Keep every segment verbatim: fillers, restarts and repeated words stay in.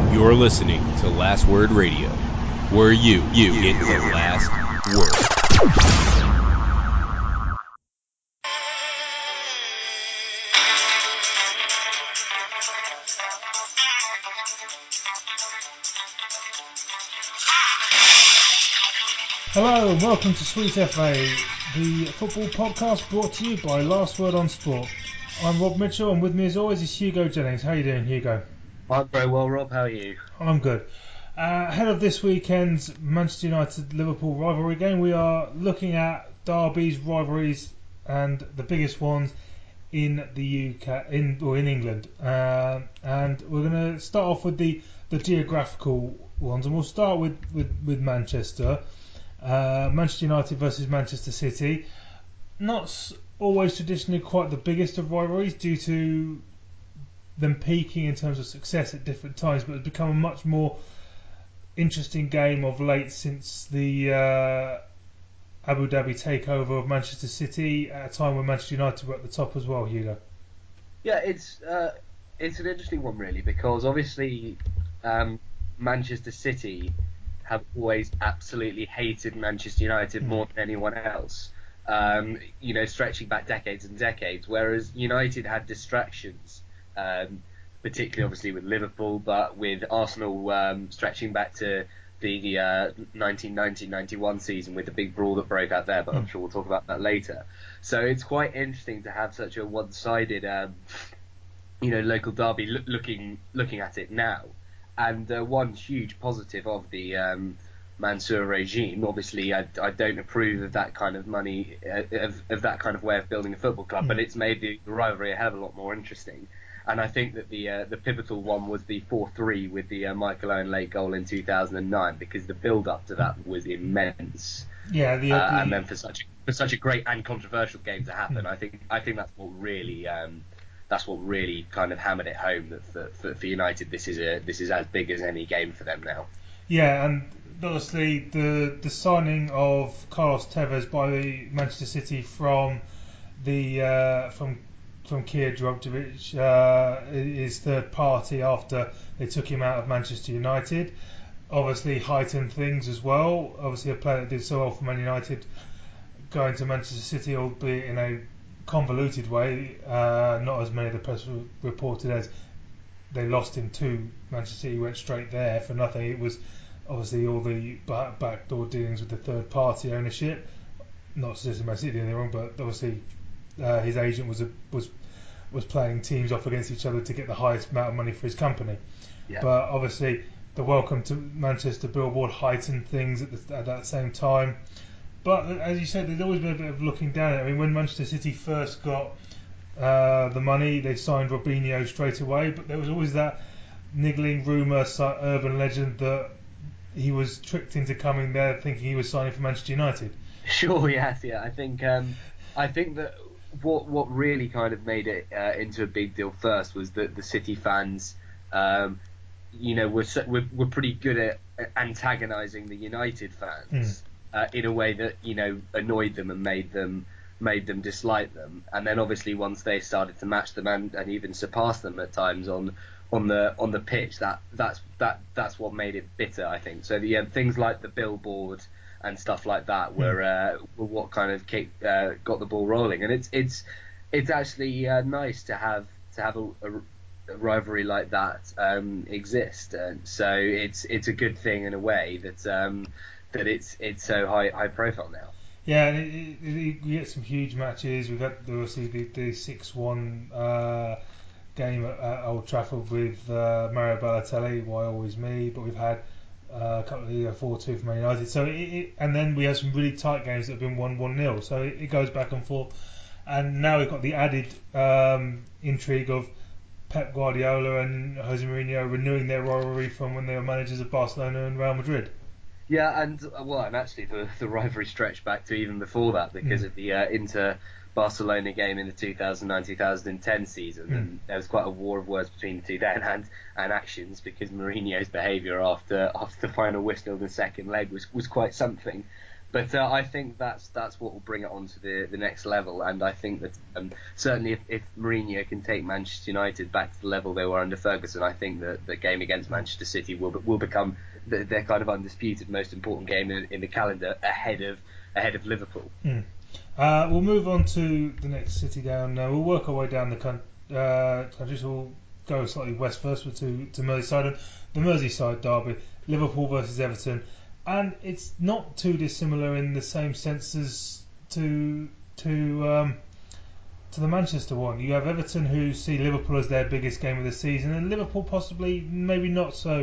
You're listening to Last Word Radio, where you, you get the last word. Hello and welcome to Sweet F A, the football podcast brought to you by Last Word on Sport. I'm Rob Mitchell and with me as always is Hugo Jennings. How are you doing, Hugo? I'm very well, Rob. How are you? I'm good. Uh, ahead of this weekend's Manchester United-Liverpool rivalry game, we are looking at derbies, rivalries and the biggest ones in the U K, in or in England. Uh, and we're going to start off with the, the geographical ones, and we'll start with, with, with Manchester. Uh, Manchester United versus Manchester City. Not s- always traditionally quite the biggest of rivalries due to them peaking in terms of success at different times, but it's become a much more interesting game of late since the uh, Abu Dhabi takeover of Manchester City at a time when Manchester United were at the top as well, Hugo. Yeah, it's uh, it's an interesting one really because obviously um, Manchester City have always absolutely hated Manchester United more than anyone else. Um, you know, stretching back decades and decades, whereas United had distractions. Um, particularly obviously with Liverpool, but with Arsenal um, stretching back to the uh, nineteen ninety ninety-one season with the big brawl that broke out there, but I'm sure we'll talk about that later. So it's quite interesting to have such a one-sided, um, you know, local derby look, looking looking at it now. And uh, one huge positive of the um, Mansour regime, obviously, I, I don't approve of that kind of money, uh, of, of that kind of way of building a football club, mm. but it's made the rivalry a hell of a lot more interesting. And I think that the uh, the pivotal one was the four three with the uh, Michael Owen late goal in two thousand nine, because the build-up to that was immense. Yeah, the, uh, the... and then for such a, for such a great and controversial game to happen, I think I think that's what really um, that's what really kind of hammered it home that for, for, for United this is a this is as big as any game for them now. Yeah, and obviously the the signing of Carlos Tevez by Manchester City from the uh, from from Kia Djordjevic uh, is third party after they took him out of Manchester United. Obviously heightened things as well. Obviously a player that did so well for Man United going to Manchester City, albeit in a convoluted way. Uh, not as many of the press reported as they lost him to Manchester City, went straight there for nothing. It was obviously all the back, backdoor dealings with the third party ownership. Not suggesting Man City did anything wrong, but obviously uh, his agent was a, was was playing teams off against each other to get the highest amount of money for his company. Yeah. But obviously the welcome to Manchester billboard heightened things at, the, at that same time. But as you said, there's always been a bit of looking down at it. I mean, when Manchester City first got uh, the money, they signed Robinho straight away, but there was always that niggling rumour, urban legend that he was tricked into coming there thinking he was signing for Manchester United. Sure, yes, yeah. I think um, I think that what what really kind of made it uh, into a big deal first was that the City fans, um, you know, were, were were pretty good at antagonising the United fans mm. uh, in a way that, you know, annoyed them and made them made them dislike them. And then obviously once they started to match them and, and even surpass them at times on on the on the pitch, that that's that that's what made it bitter, I think. So the um, things like the billboard and stuff like that were uh, were what kind of kicked, uh, got the ball rolling. And it's it's it's actually uh, nice to have to have a, a, a rivalry like that um, exist. And so it's it's a good thing in a way that um, that it's it's so high high profile now. Yeah, and it, it, it, we get some huge matches. We've had obviously the the six one uh, game at, at Old Trafford with uh, Mario Balotelli, Why Always Me, but we've had Uh, a couple of years, four two for Man United. So it, it, and then we have some really tight games that have been one one nil. So it, it goes back and forth. And now we've got the added um, intrigue of Pep Guardiola and Jose Mourinho renewing their rivalry from when they were managers of Barcelona and Real Madrid. Yeah, and well, and actually the the rivalry stretched back to even before that because mm. of the uh, Inter Barcelona game in the two thousand nine two thousand ten season, mm. and there was quite a war of words between the two then, and and actions, because Mourinho's behaviour after after the final whistle of the second leg was was quite something. But uh, I think that's that's what will bring it on to the, the next level, and I think that um, certainly if, if Mourinho can take Manchester United back to the level they were under Ferguson, I think that the game against Manchester City will will become the, their kind of undisputed most important game in, in the calendar ahead of ahead of Liverpool. Mm. Uh, we'll move on to the next city down. Uh, we'll work our way down the con- uh, country, so we'll go slightly west first to, to Merseyside. And the Merseyside derby, Liverpool versus Everton. And it's not too dissimilar in the same sense as to to um, to the Manchester one. You have Everton who see Liverpool as their biggest game of the season, and Liverpool possibly maybe not so,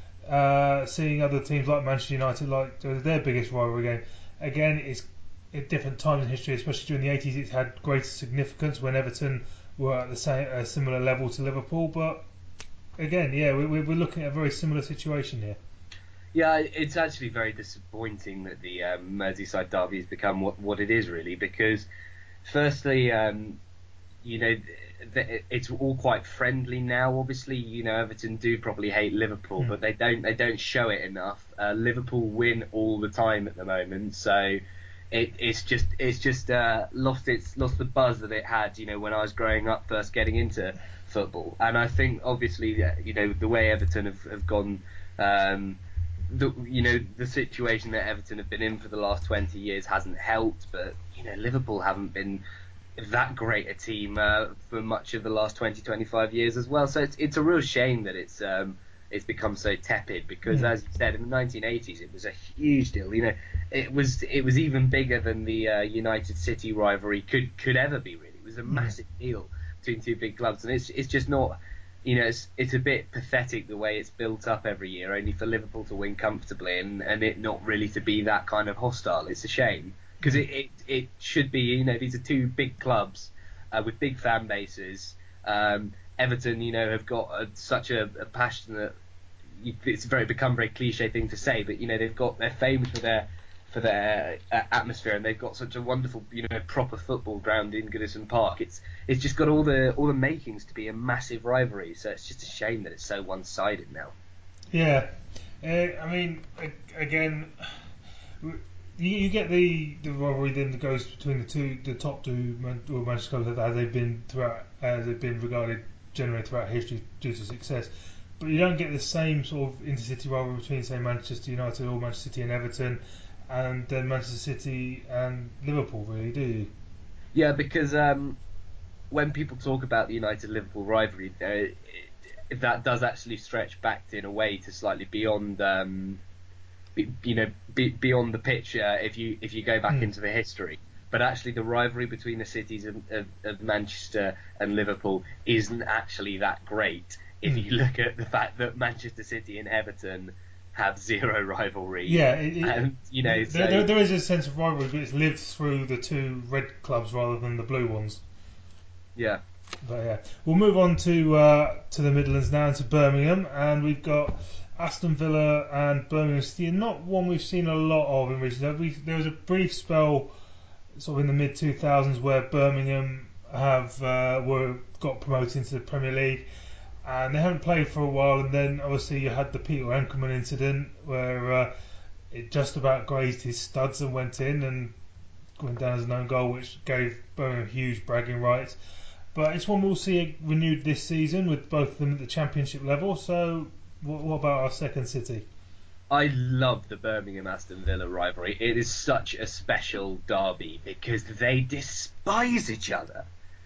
uh, seeing other teams like Manchester United like their biggest rivalry game. Again, it's at different times in history, especially during the eighties, it's had greater significance when Everton were at the same a similar level to Liverpool. But again, yeah, we, we're looking at a very similar situation here. Yeah, it's actually very disappointing that the um, Merseyside derby has become what, what it is, really, because firstly, um, you know, th- th- it's all quite friendly now. Obviously, you know, Everton do probably hate Liverpool, Mm. but they don't they don't show it enough. Uh, Liverpool win all the time at the moment, so it, it's just it's just uh, lost its lost the buzz that it had, you know, when I was growing up, first getting into football. And I think obviously, you know, the way Everton have, have gone. Um, The, you know, the situation that Everton have been in for the last twenty years hasn't helped, but, you know, Liverpool haven't been that great a team uh, for much of the last twenty, twenty-five years as well. So it's it's a real shame that it's um, it's become so tepid because, Mm. as you said, in the nineteen eighties it was a huge deal. You know, it was it was even bigger than the uh, United City rivalry could could ever be. Really, it was a massive mm. deal between two big clubs, and it's it's just not. You know, it's, it's a bit pathetic the way it's built up every year, only for Liverpool to win comfortably and, and it not really to be that kind of hostile. It's a shame because it, it, it should be, you know, these are two big clubs uh, with big fan bases. Um, Everton, you know, have got a, such a, a passionate, it's very become a very cliche thing to say, but, you know, they've got, they're famous for their for their uh, atmosphere, and they've got such a wonderful, you know, proper football ground in Goodison Park. It's it's just got all the all the makings to be a massive rivalry. So it's just a shame that it's so one-sided now. Yeah, uh, I mean, again, you, you get the, the rivalry then that goes between the two, the top two Manchester clubs as they've been throughout, as they've been regarded generally throughout history due to success. But you don't get the same sort of intercity rivalry between, say, Manchester United or Manchester City and Everton, and then Manchester City and Liverpool, really, do you? Yeah, because um, when people talk about the United-Liverpool rivalry, uh, it, that does actually stretch back in a way to slightly beyond, um, be, you know, be, beyond the pitch. Uh, if you if you go back mm. into the history, but actually the rivalry between the cities of, of, of Manchester and Liverpool isn't actually that great. If mm. you look at the fact that Manchester City and Everton have zero rivalry. Yeah, it, it, and, you know, there, so, there, there is a sense of rivalry, but it's lived through the two red clubs rather than the blue ones. Yeah. But yeah, we'll move on to uh, to the Midlands now, and to Birmingham, and we've got Aston Villa and Birmingham City. Not one we've seen a lot of in recent times. We, there was a brief spell, sort of in the mid two thousands, where Birmingham have uh, were got promoted into the Premier League. And they haven't played for a while, and then obviously you had the Peter Enkelman incident where uh, it just about grazed his studs and went in and went down as an own goal, which gave Birmingham huge bragging rights. But it's one we'll see renewed this season with both of them at the Championship level. So what, what about our second city? I love the Birmingham Aston Villa rivalry. It is such a special derby because they despise each other.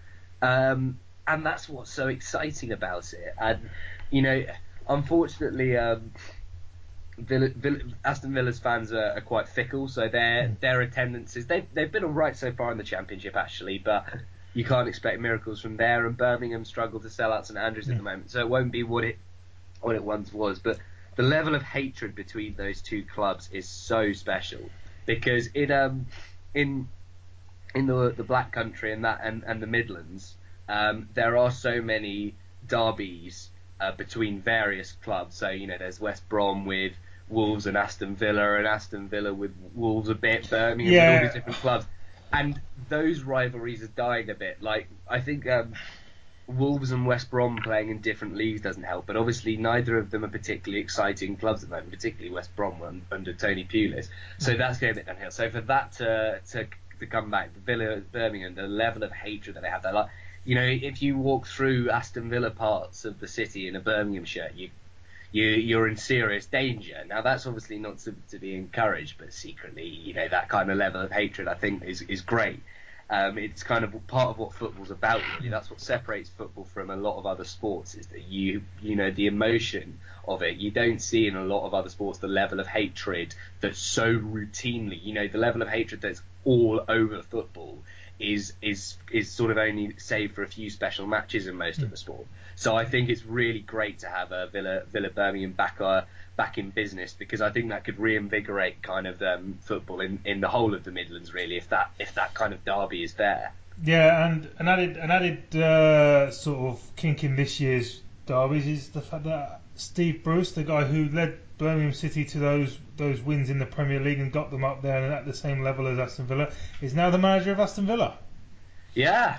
Um, and that's what's so exciting about it. And, you know, unfortunately, um, Villa, Villa, Aston Villa's fans are, are quite fickle, so their mm. their attendances, they've, they've been all right so far in the Championship, actually, but you can't expect miracles from there, and Birmingham struggle to sell out St Andrews mm. at the moment, so it won't be what it what it once was. But the level of hatred between those two clubs is so special, because in um in in the the Black Country and that and, and the Midlands, um, there are so many derbies uh, between various clubs. So, you know, there's West Brom with Wolves and Aston Villa, and Aston Villa with Wolves a bit, Birmingham yeah. with all these different clubs. And those rivalries are dying a bit. Like, I think um, Wolves and West Brom playing in different leagues doesn't help, but obviously neither of them are particularly exciting clubs at the moment, particularly West Brom under Tony Pulis. So that's going a bit downhill. So for that to to, to come back, Villa, Birmingham, the level of hatred that they have, they're like, you know, if you walk through Aston Villa parts of the city in a Birmingham shirt, you you, you're in serious danger. Now, that's obviously not to, to be encouraged, but secretly, you know, that kind of level of hatred, I think, is, is great. Um, it's kind of part of what football's about, really. That's what separates football from a lot of other sports, is that you, you know, the emotion of it. You don't see in a lot of other sports the level of hatred that's so routinely, you know, the level of hatred that's all over football is is is sort of only saved for a few special matches in most mm. of the sport. So I think it's really great to have a Villa Villa Birmingham back uh, back in business, because I think that could reinvigorate kind of um, football in, in the whole of the Midlands, really, if that if that kind of derby is there. Yeah, and an added an added uh, sort of kink in this year's derbies is the fact that Steve Bruce, the guy who led Birmingham City to those those wins in the Premier League and got them up there and at the same level as Aston Villa, is now the manager of Aston Villa. Yeah,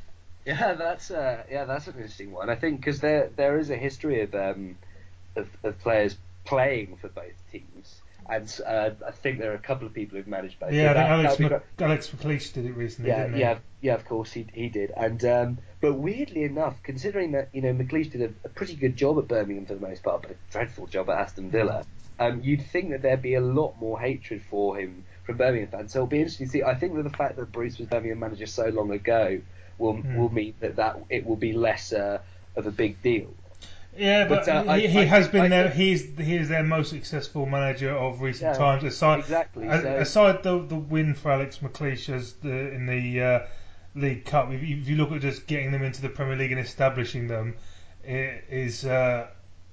yeah, that's uh, yeah, that's an interesting one. I think because there there is a history of um of, of players playing for both teams, and uh, I think there are a couple of people who've managed both. Yeah, so I that, think Alex Mc, Alex McLeish did it recently, yeah, didn't he? yeah, yeah. Of course, he he did. And um, but weirdly enough, considering that you know McLeish did a, a pretty good job at Birmingham for the most part, but a dreadful job at Aston Villa, um, you'd think that there'd be a lot more hatred for him from Birmingham fans. So it'll be interesting to see. I think that the fact that Bruce was Birmingham manager so long ago will mm. will mean that, that it will be less uh, of a big deal. Yeah, but, but uh, he, he I, has I, been I, there. He's he is their most successful manager of recent yeah, times. Aside, exactly. a, so, aside the the win for Alex McLeish as the in the uh, League Cup, if you, if you look at just getting them into the Premier League and establishing them, it is uh,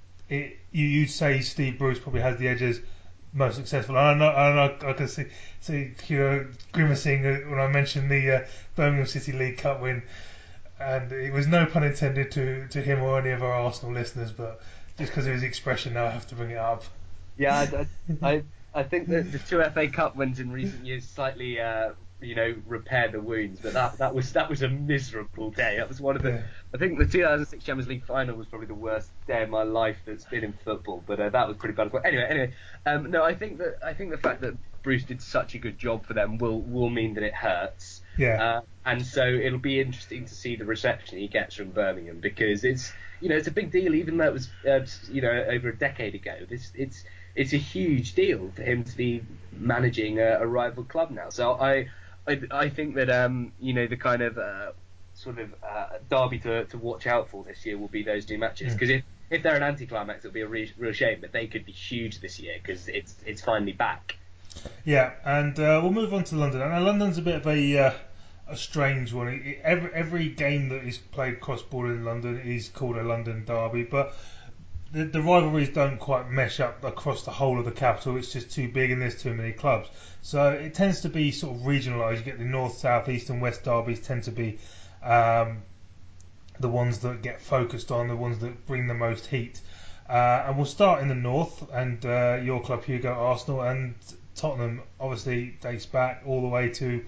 it you you'd say Steve Bruce probably has the edge as most successful. And I know, I, know, I can see see you know, grimacing when I mentioned the uh, Birmingham City League Cup win. And it was no pun intended to, to him or any of our Arsenal listeners, but just because of his expression, now I have to bring it up. Yeah, I, I, I think that the two F A Cup wins in recent years slightly, uh, you know, repair the wounds. But that that was that was a miserable day. That was one of the. Yeah. I think the two thousand six Champions League final was probably the worst day of my life that's been in football. But uh, that was pretty bad as well. Anyway, anyway, um, no, I think that I think the fact that Bruce did such a good job for them will will mean that it hurts. Yeah. Uh, and so it'll be interesting to see the reception he gets from Birmingham, because it's you know it's a big deal, even though it was uh, you know over a decade ago. This it's it's a huge deal for him to be managing a, a rival club now. So I I, I think that um you know the kind of uh, sort of uh, derby to to watch out for this year will be those two matches, because mm. if if they're an anticlimax, it'll be a re- real shame, but they could be huge this year because it's it's finally back. Yeah, and uh, we'll move on to London. And London's a bit of a uh, a strange one. It, it, every every game that is played cross border in London is called a London derby, but the, the rivalries don't quite mesh up across the whole of the capital. It's just too big and there's too many clubs. So it tends to be sort of regionalised. You get the north, south, east, and west derbies tend to be um, the ones that get focused on, the ones that bring the most heat. Uh, and we'll start in the north, and uh, your club, Hugo, Arsenal, and Tottenham obviously dates back all the way to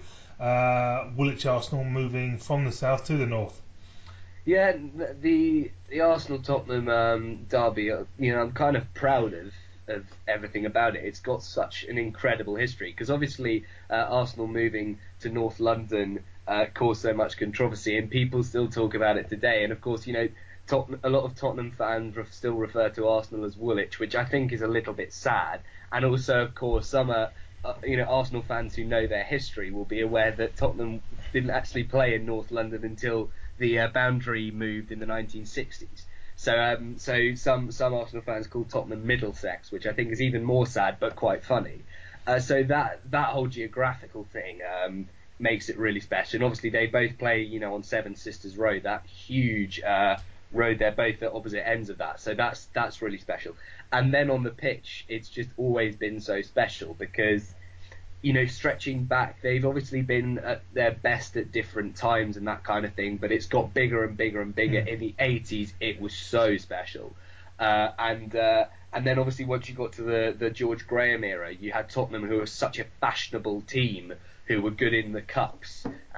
uh, Woolwich Arsenal moving from the south to the north. Yeah, the the Arsenal Tottenham um, derby, you know, I'm kind of proud of of everything about it. It's got such an incredible history, because obviously uh, Arsenal moving to North London uh, caused so much controversy, and people still talk about it today. And of course, you know, Tottenham, a lot of Tottenham fans still refer to Arsenal as Woolwich, which I think is a little bit sad. And also, of course, some uh, uh, you know Arsenal fans who know their history will be aware that Tottenham didn't actually play in North London until the uh, boundary moved in the nineteen sixties. So, um, so some some Arsenal fans call Tottenham Middlesex, which I think is even more sad but quite funny. Uh, so that that whole geographical thing um, makes it really special. And obviously, they both play, you know, on Seven Sisters Road, that huge uh, road. They're both at opposite ends of that, so that's that's really special. And then on the pitch, it's just always been so special because, you know, stretching back, they've obviously been at their best at different times and that kind of thing, but it's got bigger and bigger and bigger. Mm. In the eighties, it was so special. Uh, and uh, and then obviously once you got to the, the George Graham era, you had Tottenham, who were such a fashionable team, who were good in the cups. And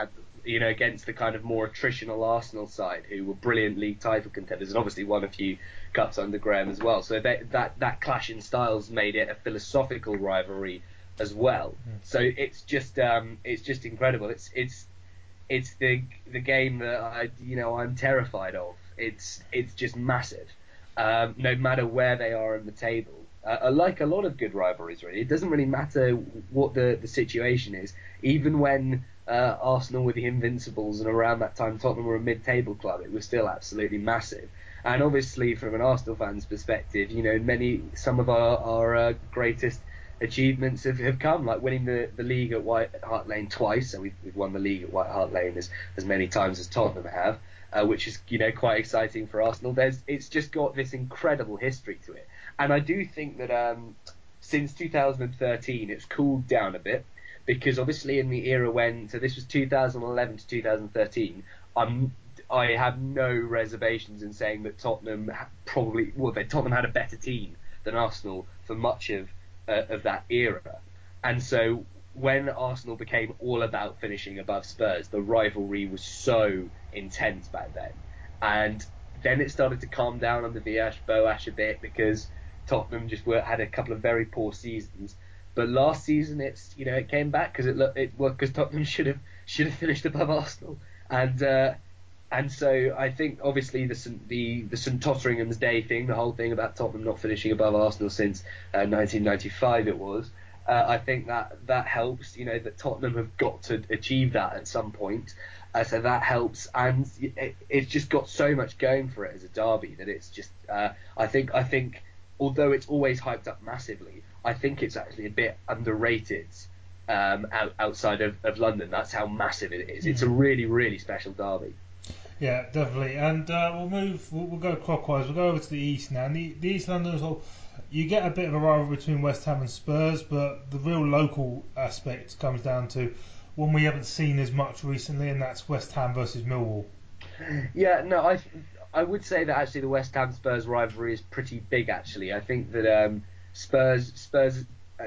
you know, against the kind of more attritional Arsenal side, who were brilliant league title contenders and obviously won a few cups under Graham as well. So they, that that clash in styles made it a philosophical rivalry as well. Mm. So it's just um, it's just incredible. It's it's it's the the game that I you know I'm terrified of. It's it's just massive. Um, no matter where they are in the table. Uh, like a lot of good rivalries, really, it doesn't really matter what the, the situation is. Even when uh, Arsenal were the Invincibles and around that time Tottenham were a mid-table club, it was still absolutely massive. And obviously, from an Arsenal fan's perspective, you know, many some of our, our uh, greatest achievements have, have come, like winning the, the league at White Hart Lane twice. So we've, we've won the league at White Hart Lane as, as many times as Tottenham have, uh, which is, you know, quite exciting for Arsenal. There's it's just got this incredible history to it. And I do think that um, since two thousand thirteen, it's cooled down a bit, because obviously in the era when, so this was two thousand eleven to two thousand thirteen, I'm, I have no reservations in saying that Tottenham probably, well, that Tottenham had a better team than Arsenal for much of uh, of that era. And so when Arsenal became all about finishing above Spurs, the rivalry was so intense back then. And then it started to calm down under Villas-Boas a bit, because Tottenham just were, had a couple of very poor seasons, but last season it's you know it came back because it looked it well, because Tottenham should have should have finished above Arsenal, and uh, and so I think obviously the St, the the St Totteringham's Day thing, the whole thing about Tottenham not finishing above Arsenal since uh, nineteen ninety-five it was, uh, I think that that helps, you know that Tottenham have got to achieve that at some point, uh, so that helps, and it, it's just got so much going for it as a derby that it's just uh, I think I think. Although it's always hyped up massively, I think it's actually a bit underrated um, out, outside of, of London. That's how massive it is. Mm. It's a really, really special derby. Yeah, definitely. And uh, we'll move, we'll, we'll go clockwise. We'll go over to the East now. And the, the East London, well, you get a bit of a rivalry between West Ham and Spurs, but the real local aspect comes down to one we haven't seen as much recently, and that's West Ham versus Millwall. Yeah, no, I I would say that actually the West Ham Spurs rivalry is pretty big. Actually, I think that um, Spurs Spurs uh,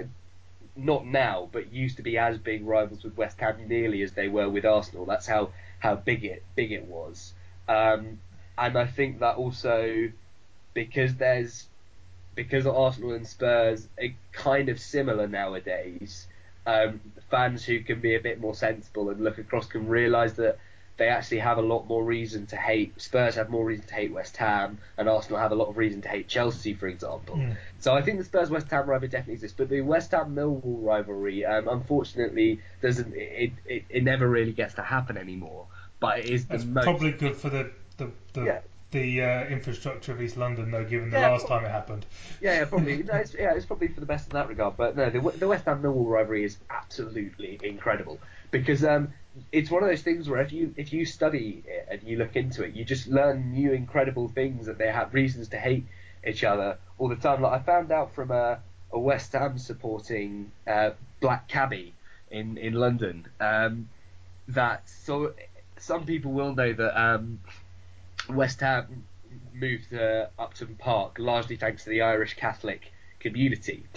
not now, but used to be as big rivals with West Ham nearly as they were with Arsenal. That's how, how big it big it was. Um, and I think that also because there's because Arsenal and Spurs are kind of similar nowadays. Um, fans who can be a bit more sensible and look across can realise that they actually have a lot more reason to hate. Spurs have more reason to hate West Ham, and Arsenal have a lot of reason to hate Chelsea, for example. Mm. So I think the Spurs-West Ham rivalry definitely exists, but the West Ham-Millwall rivalry, um, unfortunately, doesn't. It, it it never really gets to happen anymore. But it is the That's most probably good for the the the, yeah. the uh, infrastructure of East London, though, given the yeah, last probably. time it happened. Yeah, yeah, probably. No, it's, yeah, it's probably for the best in that regard. But no, the, the West Ham-Millwall rivalry is absolutely incredible, because um, it's one of those things where if you if you study it and you look into it, you just learn new incredible things that they have reasons to hate each other all the time. Like I found out from a, a West Ham supporting uh, black cabbie in in London um, that so some people will know that um, West Ham moved to Upton Park largely thanks to the Irish Catholic community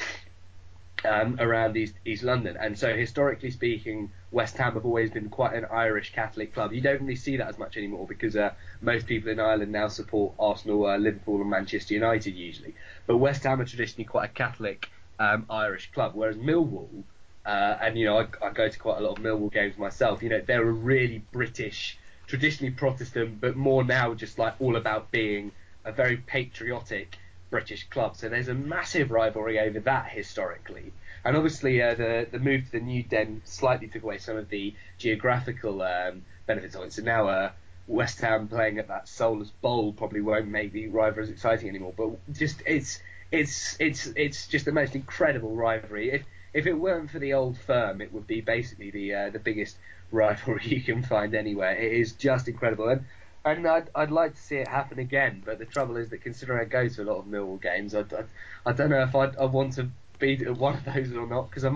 um, around East, East London. And so historically speaking, West Ham have always been quite an Irish Catholic club. You don't really see that as much anymore because uh, most people in Ireland now support Arsenal, uh, Liverpool and Manchester United usually. But West Ham are traditionally quite a Catholic um, Irish club, whereas Millwall, uh, and you know I, I go to quite a lot of Millwall games myself, you know they're a really British, traditionally Protestant, but more now just like all about being a very patriotic British club. So there's a massive rivalry over that historically. And obviously uh, the the move to the new den slightly took away some of the geographical um, benefits of it. So now uh, West Ham playing at that Soulless Bowl probably won't make the rivalry as exciting anymore. But just it's it's it's it's just the most incredible rivalry. If if it weren't for the old firm, it would be basically the uh, the biggest rivalry you can find anywhere. It is just incredible. And And I'd, I'd like to see it happen again, but the trouble is that considering I go to a lot of Millwall games, I, I, I don't know if I'd, I want to be one of those or not, because I might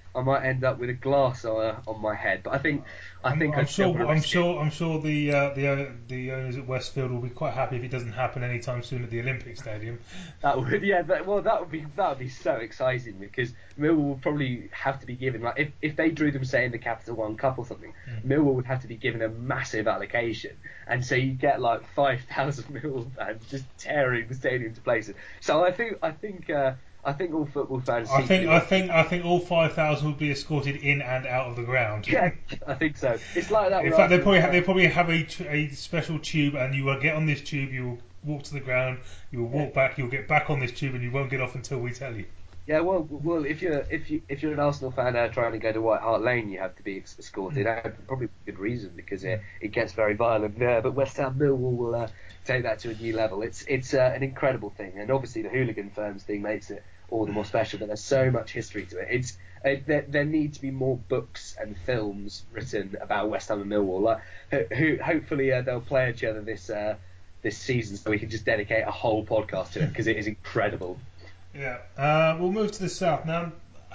I might end up with a glass uh, on my head. But I think I I'm, think I'm I'd still sure. want to I'm risk it. sure. I'm sure the uh, the uh, the owners at Westfield will be quite happy if it doesn't happen anytime soon at the Olympic Stadium. That would, yeah, that, well, that would be that would be so exciting because Millwall would probably have to be given, like, if, if they drew them, say, in the Capital One Cup or something, Mm. Millwall would have to be given a massive allocation, and so you get like five thousand Millwall fans just tearing the stadium to places. So I think I think uh, I think all football fans. I think. secretly I want- think. I think all five thousand will be escorted in and out of the ground. Yeah, I think so. It's like that. In with fact, they Arsenal probably have, they fans. probably have a, tr- a special tube, and you will get on this tube. You will walk to the ground. You will walk back. You'll get back on this tube, and you won't get off until we tell you. Yeah, well, well, if you're if you if you're an Arsenal fan uh, trying to go to White Hart Lane, you have to be escorted. Mm. And probably for good reason because it, it gets very violent there. But West Ham Millwall will uh, take that to a new level. It's it's uh, an incredible thing, and obviously the hooligan firms thing makes it all the more special. But there's so much history to it. It's it, there, there need to be more books and films written about West Ham and Millwall. Like, who, who hopefully uh, they'll play each other this uh, this season, so we can just dedicate a whole podcast to it because it is incredible. Yeah. Uh, we'll move to the south now.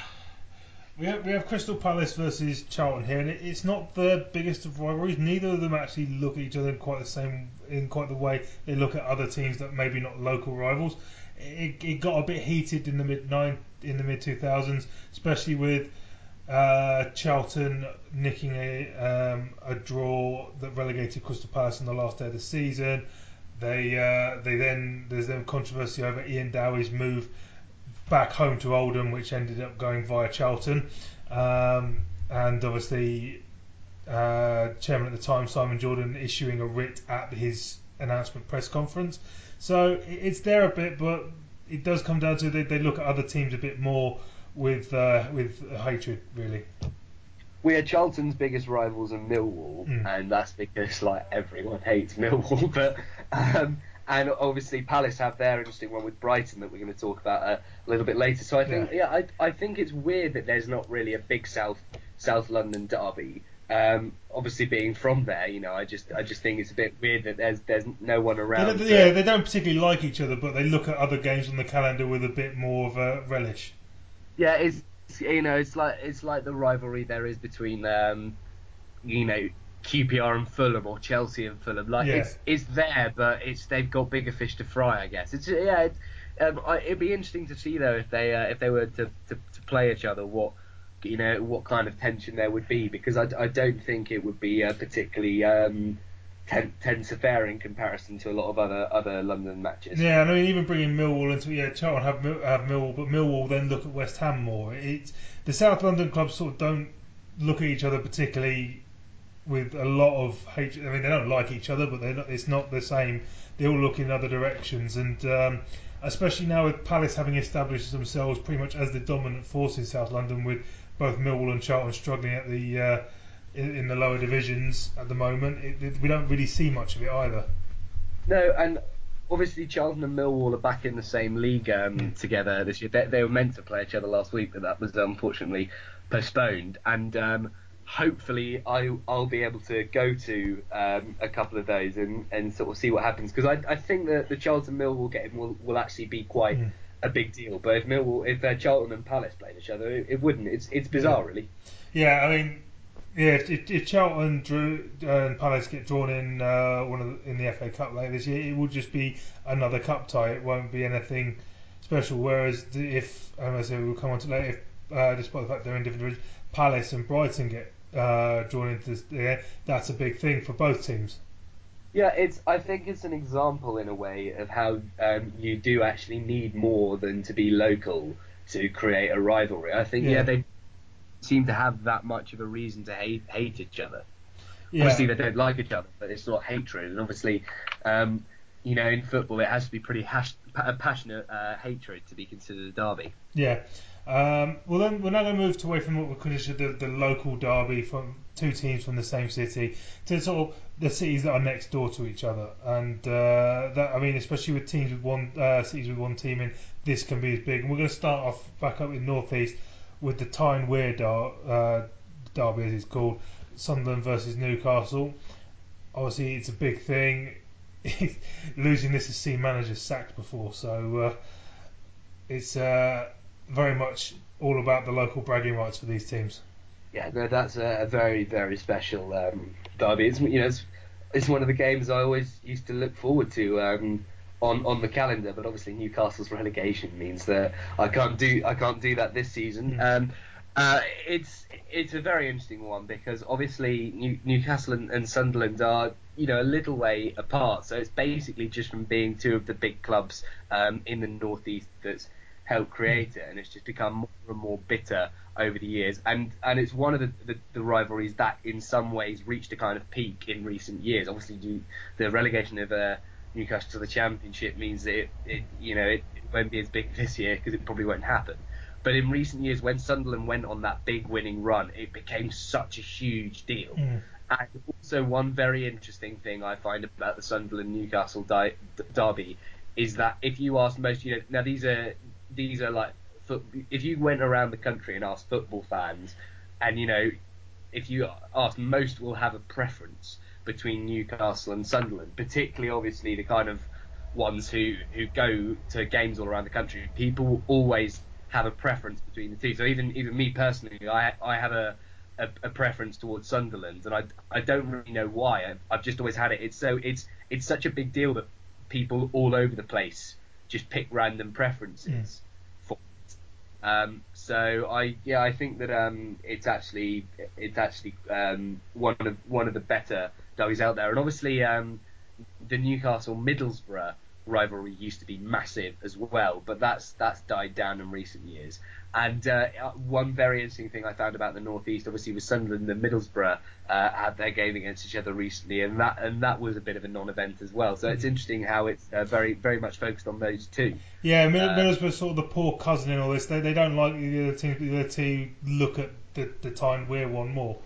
We have, we have Crystal Palace versus Charlton here, and it, it's not the biggest of rivalries. Neither of them actually look at each other in quite the same, in quite the way they look at other teams that maybe not local rivals. It, it got a bit heated in the mid nine in the mid two thousands, especially with uh, Charlton nicking a um, a draw that relegated Crystal Palace on the last day of the season. They uh, they then there's then controversy over Ian Dowie's move back home to Oldham, which ended up going via Charlton, um, and obviously uh, chairman at the time, Simon Jordan, issuing a writ at his announcement press conference. So it's there a bit, but it does come down to they, they look at other teams a bit more with uh, with hatred, really. We are Charlton's biggest rivals in Millwall, Mm. and that's because like everyone hates Millwall. But um, and obviously Palace have their interesting one with Brighton that we're going to talk about a little bit later. So I think yeah, I I think it's weird that there's not really a big South South London derby. Um, obviously being from there, you know, I just I just think it's a bit weird that there's there's no one They around. don't, to- yeah, they don't particularly like each other, but they look at other games on the calendar with a bit more of a relish. Yeah, it's you know, it's like it's like the rivalry there is between um, you know, Q P R and Fulham or Chelsea and Fulham. Like Yeah. it's it's there, but it's they've got bigger fish to fry, I guess. It's yeah, it's, um, I, it'd be interesting to see though if they uh, if they were to, to, to play each other, what you know what kind of tension there would be, because I, I don't think it would be uh, particularly um, ten, tense affair in comparison to a lot of other other London matches. Yeah, and I mean even bringing Millwall into yeah, Charlton have Mil- have Millwall, but Millwall then look at West Ham more. It's the South London clubs sort of don't look at each other particularly with a lot of hatred. I mean they don't like each other, but they're not, it's not the same. They all look in other directions, and um, especially now with Palace having established themselves pretty much as the dominant force in South London, with both Millwall and Charlton struggling at the uh, in, in the lower divisions at the moment. It, it, we don't really see much of it either. No, and obviously Charlton and Millwall are back in the same league um, Mm. together this year. They, they were meant to play each other last week, but that was unfortunately postponed. And um, hopefully I, I'll be able to go to um, a couple of those and, and sort of see what happens. Because I, I think that the Charlton Millwall game will, will actually be quite Mm. a big deal. But if Millwall, if uh, Charlton and Palace played each other, it, it wouldn't. It's it's bizarre, Yeah. really. Yeah, I mean, yeah, if, if, if Charlton drew, uh, and Palace get drawn in uh, one of the, in the F A Cup later this year, it will just be another cup tie. It won't be anything special. Whereas the, if, and as I say, we'll come on to later, if, uh, despite the fact they're in different divisions, Palace and Brighton get uh, drawn into this, yeah, that's a big thing for both teams. Yeah, it's. I think it's an example in a way of how um, you do actually need more than to be local to create a rivalry. I think yeah, Yeah. they seem to have that much of a reason to hate hate each other. Yeah. Obviously, they don't like each other, but it's not hatred. And obviously, um, you know, in football, it has to be pretty hash, pa- passionate uh, hatred to be considered a derby. Yeah. Um, well, then we're now going to move to away from what we consider the, the local derby from two teams from the same city to sort of the cities that are next door to each other. And uh, that, I mean, especially with teams with one uh, cities with one team in, this can be as big. And we're going to start off back up in North East with the Tyne Wear der, uh, derby, as it's called, Sunderland versus Newcastle. Obviously, it's a big thing. Losing this has seen managers sacked before, so uh, it's. Uh, very much all about the local bragging rights for these teams. Yeah, no, that's a, a very, very special um, derby. It's you know, it's, it's one of the games I always used to look forward to um, on on the calendar. But obviously, Newcastle's relegation means that I can't do I can't do that this season. Mm. Um, uh, it's it's a very interesting one because obviously New, Newcastle and, and Sunderland are you know a little way apart. So it's basically just from being two of the big clubs um, in the northeast that's helped create it, and it's just become more and more bitter over the years. And and it's one of the, the, the rivalries that in some ways reached a kind of peak in recent years. Obviously, due, the relegation of uh, Newcastle to the Championship means that it, it you know it, it won't be as big this year because it probably won't happen. But in recent years, when Sunderland went on that big winning run, it became such a huge deal. Mm. And also, one very interesting thing I find about the Sunderland-Newcastle di- derby is that if you ask most, you know, now these are these are like, if you went around the country and asked football fans, and you know, if you ask, most will have a preference between Newcastle and Sunderland, particularly obviously the kind of ones who who go to games all around the country. People will always have a preference between the two. So even even me personally, I I have a a, a preference towards Sunderland, and I I don't really know why. I've, I've just always had it. It's so it's it's such a big deal that people all over the place just pick random preferences Mm. for it. Um, so I yeah I think that um it's actually it's actually um one of one of the better derbies out there, and obviously um the Newcastle Middlesbrough rivalry used to be massive as well, but that's that's died down in recent years. And uh, one very interesting thing I found about the North East, obviously, was Sunderland and Middlesbrough uh, had their game against each other recently, and that and that was a bit of a non-event as well. So it's interesting how it's uh, very very much focused on those two. Yeah, Middle- Uh, Middlesbrough's sort of the poor cousin in all this. They they don't like the other team. The other two look at the, the time we're one more.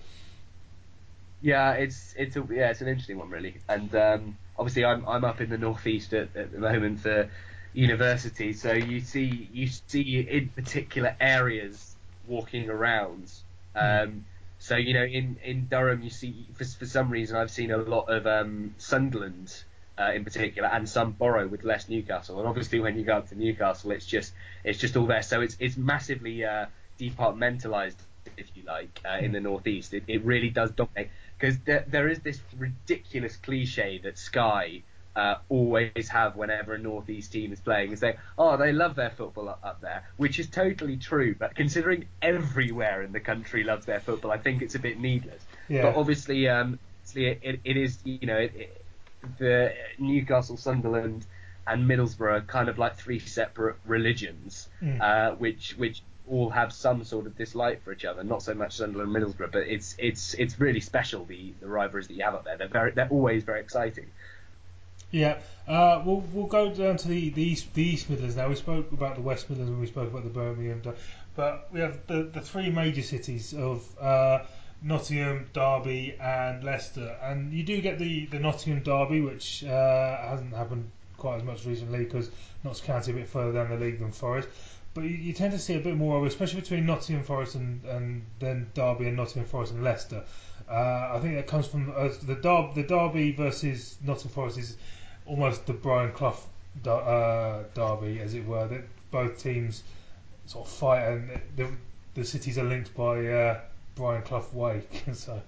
Yeah, it's it's a yeah, it's an interesting one really, and um, obviously I'm I'm up in the northeast at, at the moment for university, so you see you see in particular areas walking around. Um, so you know in, in Durham you see for for some reason I've seen a lot of um, Sunderland uh, in particular and some Borough with less Newcastle, and obviously when you go up to Newcastle it's just it's just all there. So it's it's massively uh, departmentalised, if you like, uh, in the northeast. It, it really does dominate. Because there, there is this ridiculous cliche that Sky uh, always have whenever a northeast team is playing, is say, oh, they love their football up, up there, which is totally true. But considering everywhere in the country loves their football, I think it's a bit needless. Yeah. But obviously, um, obviously it, it is, you know, it, it, the Newcastle, Sunderland, and Middlesbrough are kind of like three separate religions, Mm. uh, which which all have some sort of dislike for each other. Not so much Sunderland and Middlesbrough, but it's it's it's really special, the, the rivalries that you have up there. They're very they're always very exciting. Yeah, uh, we'll we'll go down to the, the East the East Midlands now. We spoke about the West Midlands when we spoke about the Birmingham, but we have the, the three major cities of uh, Nottingham, Derby, and Leicester. And you do get the, the Nottingham Derby, which uh, hasn't happened quite as much recently because Notts County a bit further down the league than Forest. But you, you tend to see a bit more of it, especially between Nottingham Forest and, and then Derby and Nottingham Forest and Leicester. Uh, I think that comes from uh, the Derby, the Derby versus Nottingham Forest is almost the Brian Clough uh, derby, as it were. That both teams sort of fight, and the the cities are linked by uh, Brian Clough Way. so.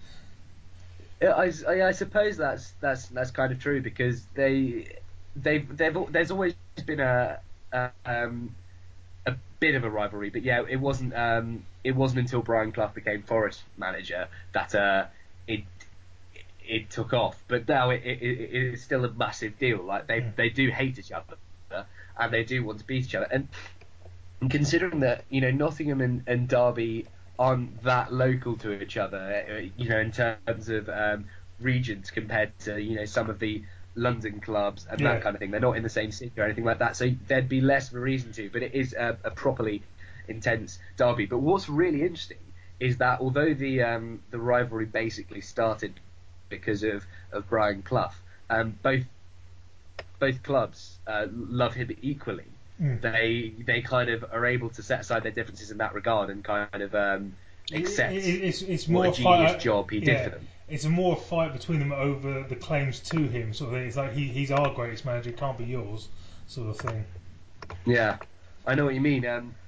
I, I, I suppose that's that's that's kind of true because they they've they've there's always been a, a um a bit of a rivalry, but yeah, it wasn't um it wasn't until Brian Clough became Forest manager that uh it it took off. But now it, it, it is still a massive deal. Like they Mm. they do hate each other and they do want to beat each other. And, and considering that you know Nottingham and, and Derby aren't that local to each other, you know, in terms of um, regions compared to you know some of the London clubs and Yeah. that kind of thing. They're not in the same city or anything like that, so there'd be less of a reason to. But it is a, a properly intense derby. But what's really interesting is that although the um, the rivalry basically started because of, of Brian Clough, um, both both clubs uh, love him equally. Mm. They they kind of are able to set aside their differences in that regard and kind of um, accept It, it, it's it's what more a a genius fight, job he yeah, did for them. It's a more fight between them over the claims to him. Sort of thing. It's like he, he's our greatest manager, it can't be yours, sort of thing. Yeah, I know what you mean. Um,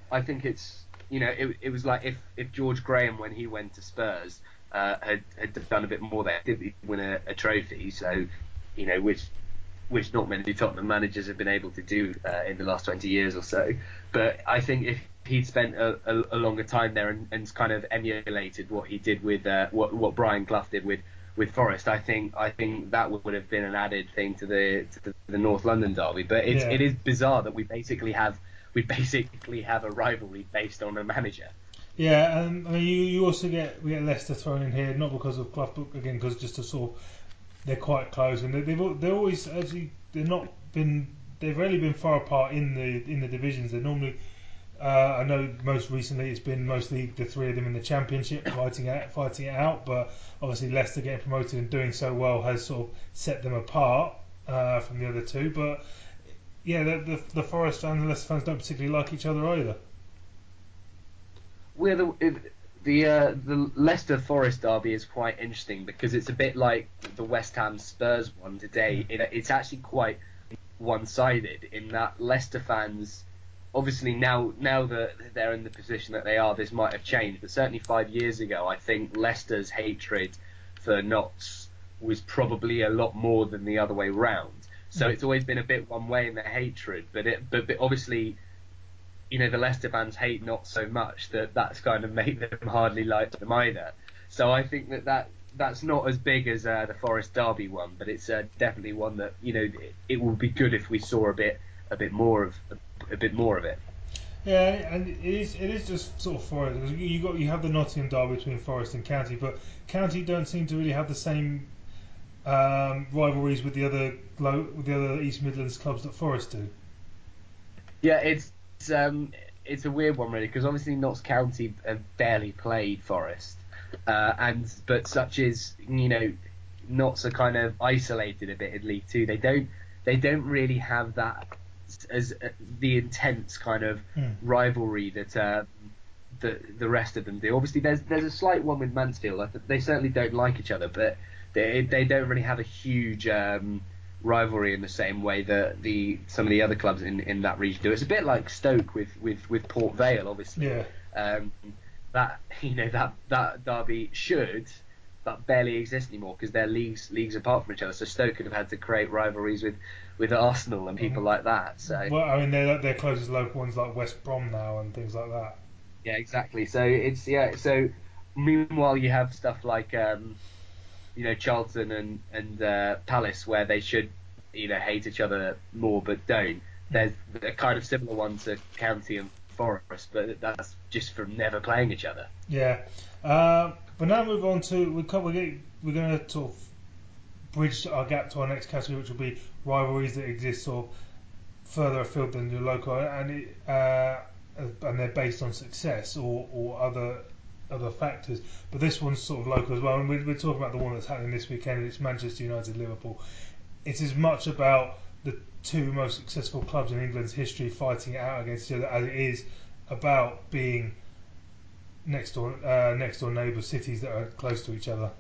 I think it's, you know, it, it was like if, if George Graham, when he went to Spurs, uh, had, had done a bit more there, didn't win a, a trophy. So, you know, which which not many Tottenham managers have been able to do uh, in the last twenty years or so. But I think if he'd spent a, a, a longer time there and, and kind of emulated what he did with uh, what what Brian Clough did with, with Forest, I think I think that would have been an added thing to the to the, the North London derby. But it's Yeah. it is bizarre that we basically have we basically have a rivalry based on a manager. Yeah, and I mean, you, you also get we get Leicester thrown in here, not because of Clough, but again because just to sort of they're quite close, and they, they've al- they're always actually they're not been they've rarely been far apart in the in the divisions. They're normally uh, I know most recently it's been mostly the three of them in the Championship fighting it fighting it out, but obviously Leicester getting promoted and doing so well has sort of set them apart uh, from the other two. But yeah, the, the the Forest fans and Leicester fans don't particularly like each other either. We're the it- the uh, the Leicester Forest derby is quite interesting because it's a bit like the West Ham Spurs one today. It, it's actually quite one-sided in that Leicester fans, obviously now now that they're in the position that they are, this might have changed. But certainly five years ago, I think Leicester's hatred for Notts was probably a lot more than the other way round. So it's always been a bit one way in their hatred. But it but, but obviously, you know, the Leicester fans hate not so much that that's kind of made them hardly like them either. So I think that, that that's not as big as uh, the Forest Derby one, but it's uh, definitely one that, you know, it, it would be good if we saw a bit a bit more of a, a bit more of it. Yeah, and it is it is just sort of Forest. You got you have the Nottingham derby between Forest and County, but County don't seem to really have the same um, rivalries with the other glo- with the other East Midlands clubs that Forest do. Yeah, it's it's, um, it's a weird one really because obviously Notts County have barely played Forest, uh, and but such is, you know, Notts are kind of isolated a bit in League Two. They don't they don't really have that as uh, the intense kind of Hmm. rivalry that uh, the the rest of them do. Obviously, there's there's a slight one with Mansfield. I th- they certainly don't like each other, but they they don't really have a huge um, rivalry in the same way that the some of the other clubs in, in that region do. It's a bit like Stoke with, with, with Port Vale, obviously. Yeah. Um, that you know that that derby should, but barely exist anymore because they're leagues leagues apart from each other. So Stoke could have had to create rivalries with, with Arsenal and people Um, like that. So Well, I mean, they're their closest local ones like West Brom now and things like that. yeah, exactly. So it's yeah. So meanwhile, you have stuff like um, you know, Charlton and and uh, Palace where they should, you know, hate each other more but don't. There's a kind of similar one to County and Forest, but that's just from never playing each other. Yeah. Um, but now move on to we we're, getting, we're going to sort of bridge our gap to our next category, which will be rivalries that exist sort of further afield than your local, and it, uh, and they're based on success or, or other other factors. But this one's sort of local as well, and we're, we're talking about the one that's happening this weekend. It's Manchester United Liverpool. It's as much about the two most successful clubs in England's history fighting it out against each other as it is about being next door uh, next door neighbour cities that are close to each other.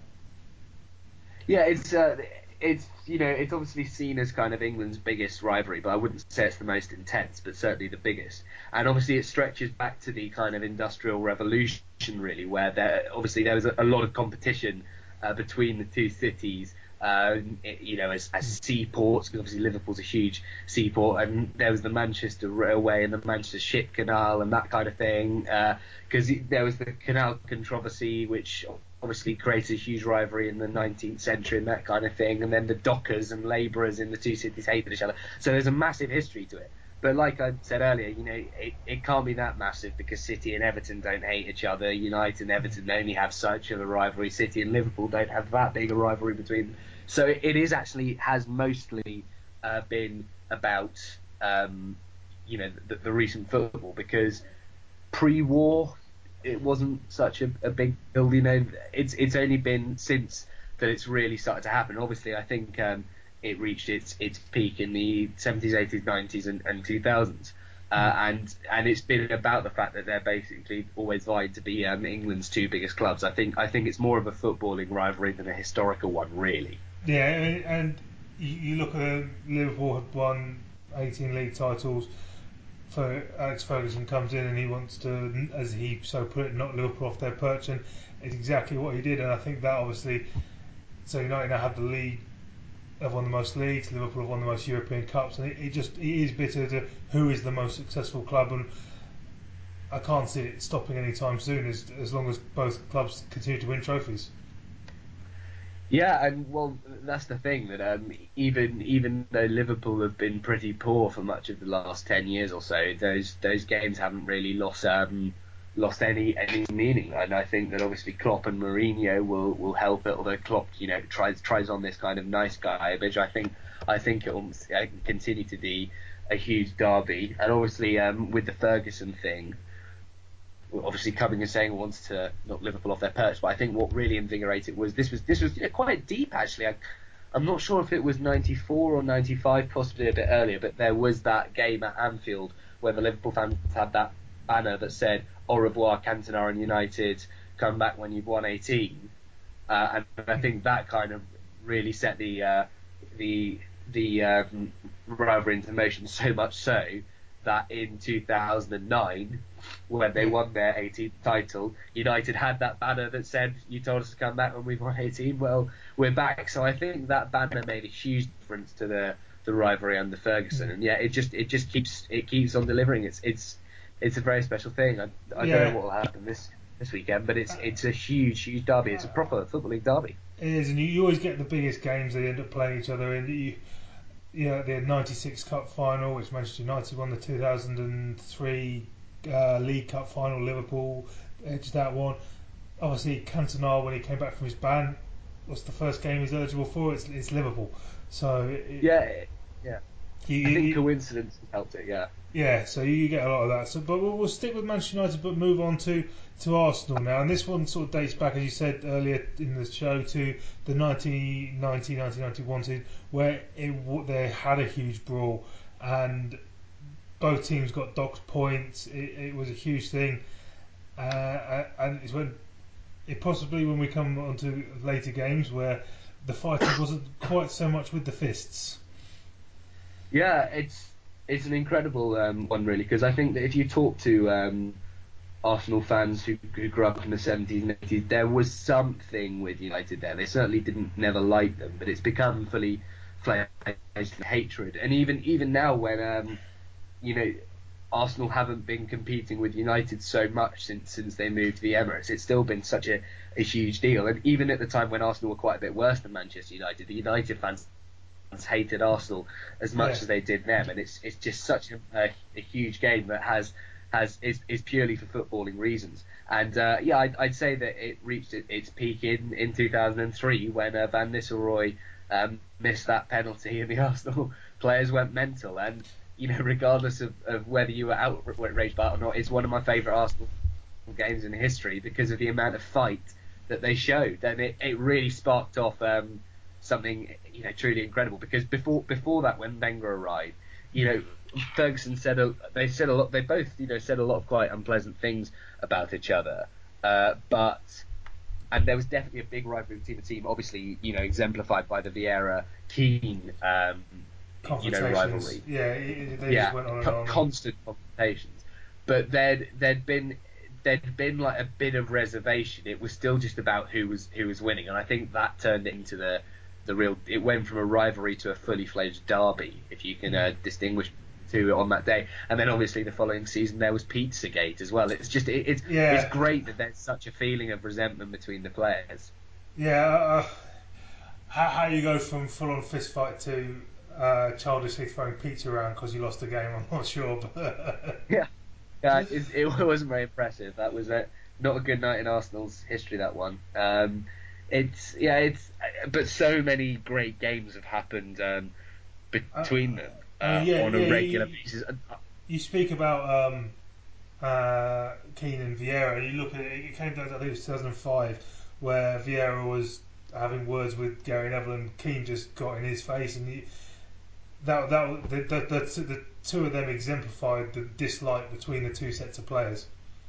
Yeah, it's uh, it's you know it's obviously seen as kind of England's biggest rivalry, but I wouldn't say it's the most intense, but certainly the biggest. And obviously it stretches back to the kind of industrial revolution, really, where there obviously there was a, a lot of competition uh, between the two cities. Uh, it- you know, as, as seaports, because obviously Liverpool's a huge seaport, and there was the Manchester Railway and the Manchester Ship Canal and that kind of thing. Because there was the canal controversy, which obviously created a huge rivalry in the nineteenth century and that kind of thing. And then the dockers and labourers in the two cities hated each other. So there's a massive history to it. But like I said earlier, you know, it, it can't be that massive because City and Everton don't hate each other. United and Everton only have such of a rivalry. City and Liverpool don't have that big a rivalry between them. So it, it is actually has mostly uh, been about, um, you know, the, the recent football because pre-war it wasn't such a, a big deal. You know, it's it's only been since that it's really started to happen. Obviously, I think um, it reached its its peak in the seventies, eighties, nineties, and, and two thousands. Uh, and and it's been about the fact that they're basically always vying to be um, England's two biggest clubs. I think I think it's more of a footballing rivalry than a historical one, really. Yeah, and you, you look at Liverpool have won eighteen league titles. for Alex Ferguson comes in and he wants to, as he so put it, knock Liverpool off their perch, and it's exactly what he did. And I think that obviously, so United now have the lead, have won the most leagues, Liverpool have won the most European Cups, and it, it just it is bitter to who is the most successful club, and I can't see it stopping anytime soon as as long as both clubs continue to win trophies. Yeah, and well, that's the thing that um, even even though Liverpool have been pretty poor for much of the last ten years or so, those those games haven't really lost um, lost any any meaning. And I think that obviously Klopp and Mourinho will, will help it. Although Klopp, you know, tries tries on this kind of nice guy image, I think I think it will continue to be a huge derby. And obviously um, with the Ferguson thing, obviously coming and saying wants to knock Liverpool off their perch, but I think what really invigorated was this was this was you know, quite deep actually. I, I'm not sure if it was ninety-four or ninety-five, possibly a bit earlier, but there was that game at Anfield where the Liverpool fans had that banner that said "Au revoir, Cantona and United, come back when you've won eighteen," uh, and I think that kind of really set the uh, the the um, rivalry into motion, so much so that in two thousand nine, when they won their eighteenth title, United had that banner that said, "You told us to come back when we've won eighteen. Well, we're back." So I think that banner made a huge difference to the, the rivalry under Ferguson. And yeah, it just it just keeps it keeps on delivering. It's it's it's a very special thing. I, I Yeah. don't know what will happen this this weekend, but it's it's a huge huge derby. It's a proper football league derby. It is, and you, you always get the biggest games they end up playing each other in. You, yeah, the ninety-six Cup final, which Manchester United won, the two thousand three uh, League Cup final, Liverpool edged that one. Obviously, Cantona, when he came back from his ban, what's the first game he's eligible for? It's, it's Liverpool. So it, Yeah, yeah. you, I think you, coincidence has helped it. Yeah. yeah, so you get a lot of that. So, but we'll, we'll stick with Manchester United, but move on to, to Arsenal now. And this one sort of dates back, as you said earlier in the show, to the nineteen ninety nineteen ninety-one season, where it, they had a huge brawl, and both teams got docked points. It, it was a huge thing, uh, and it's when it possibly when we come on to later games where the fighting wasn't quite so much with the fists. Yeah, it's it's an incredible um, one really, because I think that if you talk to um, Arsenal fans who, who grew up in the seventies and eighties, there was something with United there. They certainly didn't never like them, but it's become fully fledged hatred. And even even now, when um, you know Arsenal haven't been competing with United so much since since they moved to the Emirates, it's still been such a, a huge deal. And even at the time when Arsenal were quite a bit worse than Manchester United, the United fans hated Arsenal as much Yeah. as they did them, and it's it's just such a, a, a huge game that has has is, is purely for footballing reasons. And uh, yeah, I'd, I'd say that it reached its peak in, in two thousand three when uh, Van Nistelrooy um, missed that penalty and the Arsenal players went mental. And you know, regardless of, of whether you were outraged by it or not, it's one of my favourite Arsenal games in history because of the amount of fight that they showed, and it, it really sparked off um, something you know truly incredible. Because before before that, when Wenger arrived, you know Ferguson said a, they said a lot. They both you know said a lot of quite unpleasant things about each other, uh, but and there was definitely a big rivalry between the team. Obviously, you know exemplified by the Vieira Keane um, you know rivalry. Yeah, it, they Yeah, just went on and co- on. constant confrontations. But there'd there'd been there'd been like a bit of reservation. It was still just about who was who was winning, and I think that turned it into the the real. It went from a rivalry to a fully fledged derby, if you can uh, distinguish two on that day. And then obviously the following season there was Pizzagate as well. It's just it, it's Yeah. it's great that there's such a feeling of resentment between the players. Yeah, uh, how, how you go from full on fist fight to uh, childishly throwing pizza around because you lost the game, I'm not sure. But Yeah, yeah, it, it wasn't very impressive. That was a, not a good night in Arsenal's history. That one. Um, it's yeah, it's but so many great games have happened um, between them uh, I mean, yeah, on a yeah, regular you, basis. you speak about um, uh, Keane and Vieira. You look at it; it came down to I think it was two thousand five, where Vieira was having words with Gary Neville, and Keane just got in his face, and he, that that the, the, the, the two of them exemplified the dislike between the two sets of players.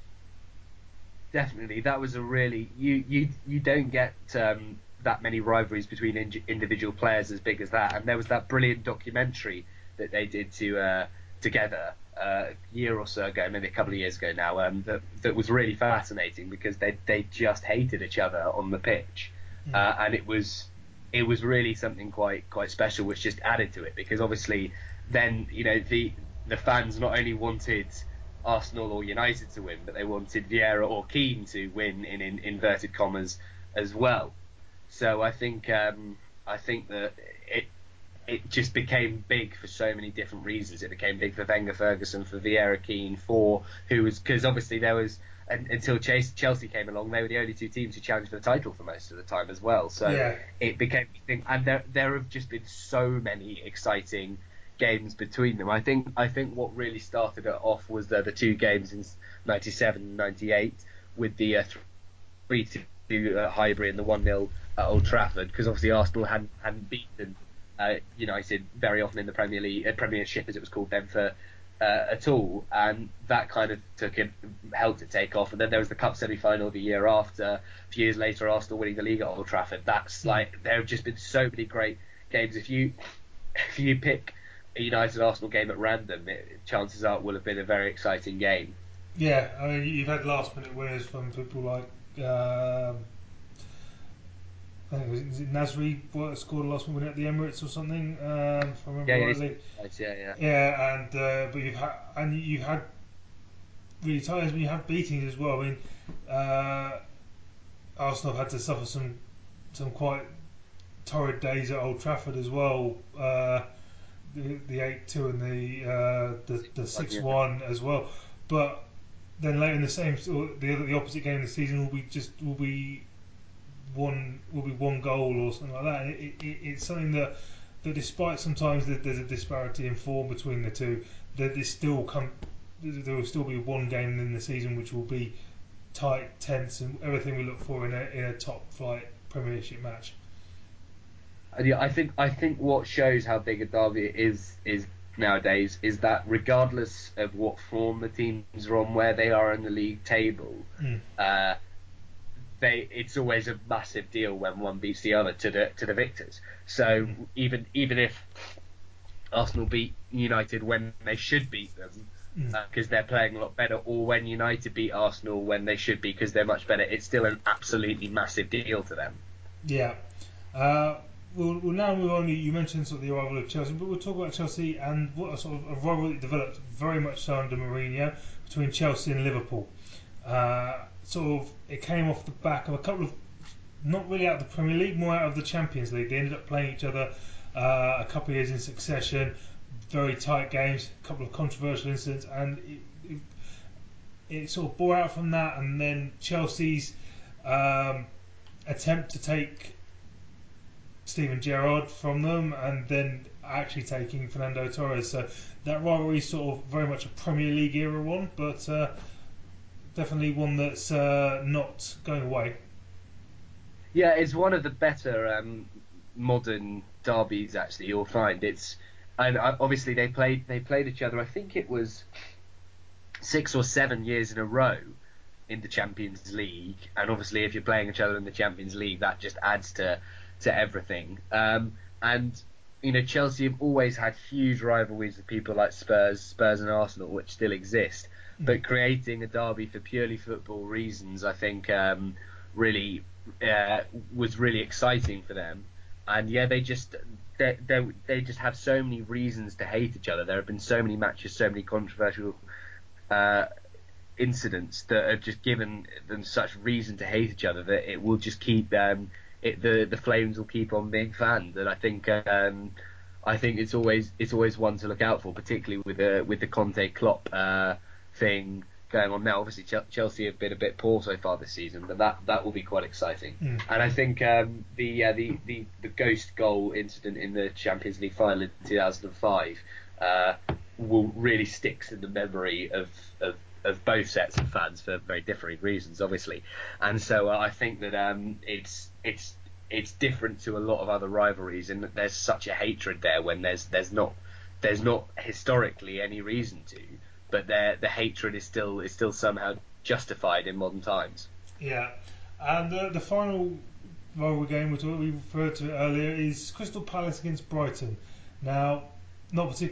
Definitely, that was a really you you you don't get um, that many rivalries between in- individual players as big as that. And there was that brilliant documentary that they did to uh, together a year or so ago, maybe a couple of years ago now, um, that that was really fascinating because they they just hated each other on the pitch, mm. uh, and it was it was really something quite quite special, which just added to it because obviously then you know the the fans not only wanted Arsenal or United to win, but they wanted Vieira or Keane to win in, in inverted commas as well. So I think um, I think that it it just became big for so many different reasons. It became big for Wenger, Ferguson, for Vieira, Keane, for who was because obviously there was and, until Chase, Chelsea came along, they were the only two teams who challenged for the title for most of the time as well. So yeah. it became a thing, and there there have just been so many exciting games between them. I think I think what really started it off was the the two games in ninety-seven and ninety-eight with the uh, three two at Highbury and the one nil at Old Trafford, because obviously Arsenal hadn't hadn't beaten uh, United very often in the Premier League, uh, Premiership as it was called then, for uh, at all, and that kind of took it, helped it take off. And then there was the Cup semi-final the year after. A few years later, Arsenal winning the league at Old Trafford. That's like there have just been so many great games. If you if you pick a United Arsenal game at random, it, chances are it will have been a very exciting game. Yeah, I mean you've had last minute winners from people like. Um, I think it was, was it Nasri what, scored a last one at the Emirates or something, um, if I remember yeah, rightly. Yeah, yeah, yeah. Yeah, and uh, but you've had and you've had really times when you have beatings as well. I mean, uh, Arsenal have had to suffer some some quite torrid days at Old Trafford as well. Uh, the the eight two and the uh, the the six one as well, but then later in the same the the opposite game of the season will be just will be. One will be one goal or something like that. It, it, it's something that, that despite sometimes that there's a disparity in form between the two, that there still come there will still be one game in the season which will be tight, tense, and everything we look for in a in a top flight Premiership match. And yeah, I think I think what shows how big a derby it is is nowadays is that regardless of what form the teams are on, where they are in the league table. Mm. Uh, They, it's always a massive deal when one beats the other to the to the victors. So mm. even even if Arsenal beat United when they should beat them because mm. uh, they're playing a lot better, or when United beat Arsenal when they should be because they're much better, it's still an absolutely massive deal to them. Yeah. Uh, we'll, we'll now move on. You mentioned sort of the arrival of Chelsea, but we'll talk about Chelsea and what a sort of a rivalry that developed very much so under Mourinho between Chelsea and Liverpool. Uh, sort of, it came off the back of a couple of, not really out of the Premier League, more out of the Champions League. They ended up playing each other uh, a couple of years in succession, very tight games, a couple of controversial incidents, and it, it, it sort of bore out from that. And then Chelsea's um, attempt to take Steven Gerrard from them, and then actually taking Fernando Torres. So that rivalry is sort of very much a Premier League era one, but uh, definitely one that's uh, not going away. Yeah, it's one of the better um, modern derbies. Actually, you'll find it's, and obviously they played they played each other. I think it was six or seven years in a row in the Champions League, and obviously if you're playing each other in the Champions League, that just adds to to everything. Um, and you know, Chelsea have always had huge rivalries with people like Spurs, Spurs and Arsenal, which still exist. Mm. But creating a derby for purely football reasons, I think, um, really uh, was really exciting for them. And yeah, they just they, they they just have so many reasons to hate each other. There have been so many matches, so many controversial uh, incidents that have just given them such reason to hate each other that it will just keep um, it the the flames will keep on being fanned. And I think um, I think it's always it's always one to look out for, particularly with the with the Conte Klopp uh, thing going on now. Obviously Chelsea have been a bit poor so far this season, but that, that will be quite exciting. Mm. And I think um, the, uh, the the the ghost goal incident in the Champions League final in two thousand five uh, will really sticks in the memory of, of of both sets of fans for very differing reasons, obviously. And so uh, I think that um, it's it's it's different to a lot of other rivalries in that there's such a hatred there when there's there's not there's not historically any reason to. But the the hatred is still is still somehow justified in modern times. Yeah, and the the final rivalry game which we referred to earlier is Crystal Palace against Brighton. Now, not particularly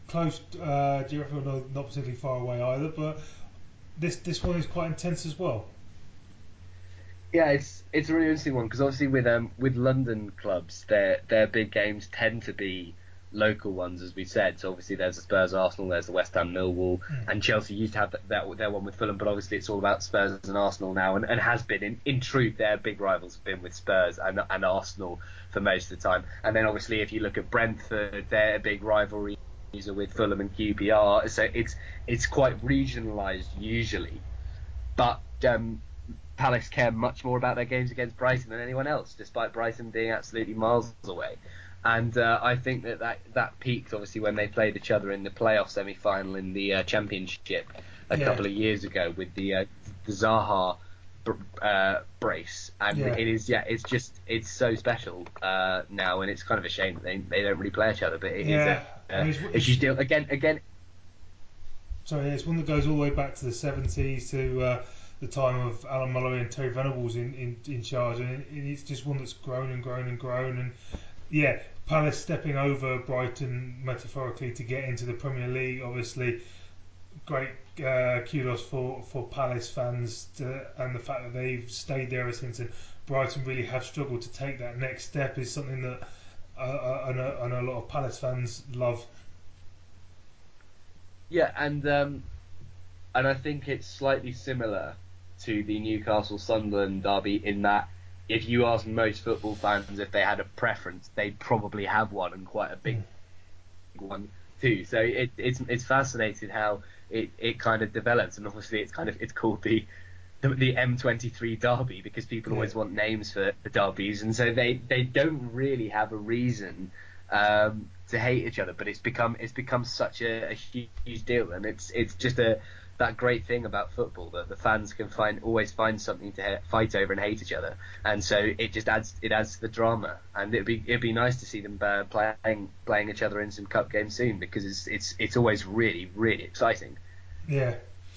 close. Uh, Deerfield not, not particularly far away either, but this this one is quite intense as well. Yeah, it's it's a really interesting one because obviously with um with London clubs, their their big games tend to be local ones, as we said. So obviously there's the Spurs Arsenal, there's the West Ham Millwall, Mm. and Chelsea used to have that, that their one with Fulham, but obviously it's all about Spurs and Arsenal now, and, and has been in, in truth their big rivals have been with Spurs and and Arsenal for most of the time. And then obviously if you look at Brentford, their big rivalries are with Fulham and Q P R. So it's it's quite regionalised usually, but um, Palace care much more about their games against Brighton than anyone else, despite Brighton being absolutely miles away. And uh, I think that, that that peaked obviously when they played each other in the playoff semi-final in the uh, Championship a Yeah. couple of years ago with the uh, the Zaha br- uh, brace, and Yeah. it is yeah, it's just it's so special uh, now, and it's kind of a shame that they, they don't really play each other, but it Yeah, is a, I mean, a, it's, a it's, huge deal. Again, again, sorry, it's one that goes all the way back to the seventies to uh, the time of Alan Mullery and Terry Venables in, in, in charge, and it, it's just one that's grown and grown and grown. And yeah, Palace stepping over Brighton metaphorically to get into the Premier League, obviously, great uh, kudos for, for Palace fans to, and the fact that they've stayed there ever since. And Brighton really have struggled to take that next step is something that uh, uh, I, know, I know a lot of Palace fans love. yeah, and um, and I think it's slightly similar to the Newcastle Sunderland derby in that if you ask most football fans if they had a preference, they'd probably have one, and quite a big Mm. one too. So it, it's it's fascinating how it, it kind of develops, and obviously it's kind of it's called the the, the M twenty-three derby because people Yeah. always want names for the derbies, and so they, they don't really have a reason um, to hate each other. But it's become it's become such a, a huge deal, and it's it's just a that great thing about football that the fans can find always find something to ha- fight over and hate each other, and so it just adds it adds to the drama. And it'd be it'd be nice to see them uh, playing playing each other in some cup games soon because it's it's it's always really really exciting. Yeah,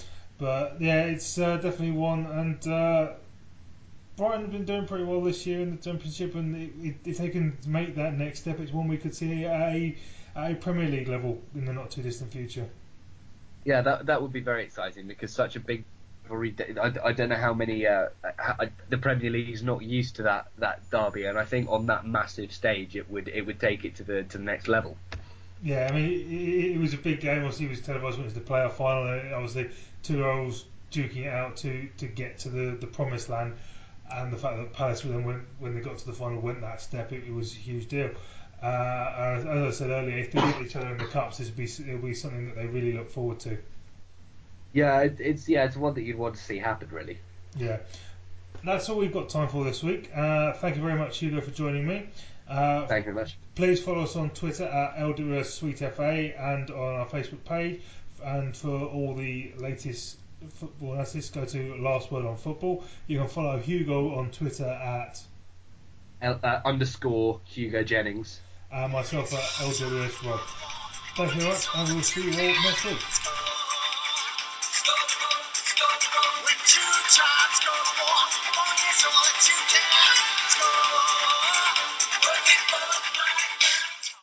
but yeah, it's uh, definitely one. And uh, Brighton have been doing pretty well this year in the Championship, and i- if they can make that next step, it's one we could see at a, at a Premier League level in the not too distant future. Yeah, that that would be very exciting because such a big rivalry. I, I don't know how many. Uh, I, the Premier League is not used to that, that derby, and I think on that massive stage, it would it would take it to the to the next level. Yeah, I mean, it, it was a big game. Obviously, it was televised when it was the playoff final. And obviously, two Earls duking it out to, to get to the, the promised land, and the fact that Palace then went when they got to the final went that step, it, it was a huge deal. Uh, as, as I said earlier, if they get each other in the cups, this will be it'll be something that they really look forward to. Yeah, it, it's yeah, it's one that you'd want to see happen, really. Yeah, that's all we've got time for this week. Uh, thank you very much, Hugo, for joining me. Uh, Thank you very much. Please follow us on Twitter at L W S Sweet F A and on our Facebook page. And for all the latest football analysis, go to Last Word on Football. You can follow Hugo on Twitter at L, uh, underscore Hugo Jennings. uh, myself at L W S Rob. Thank you very much, and we'll see you all next week. When two times go to war, oh yes, all that you can score. Working for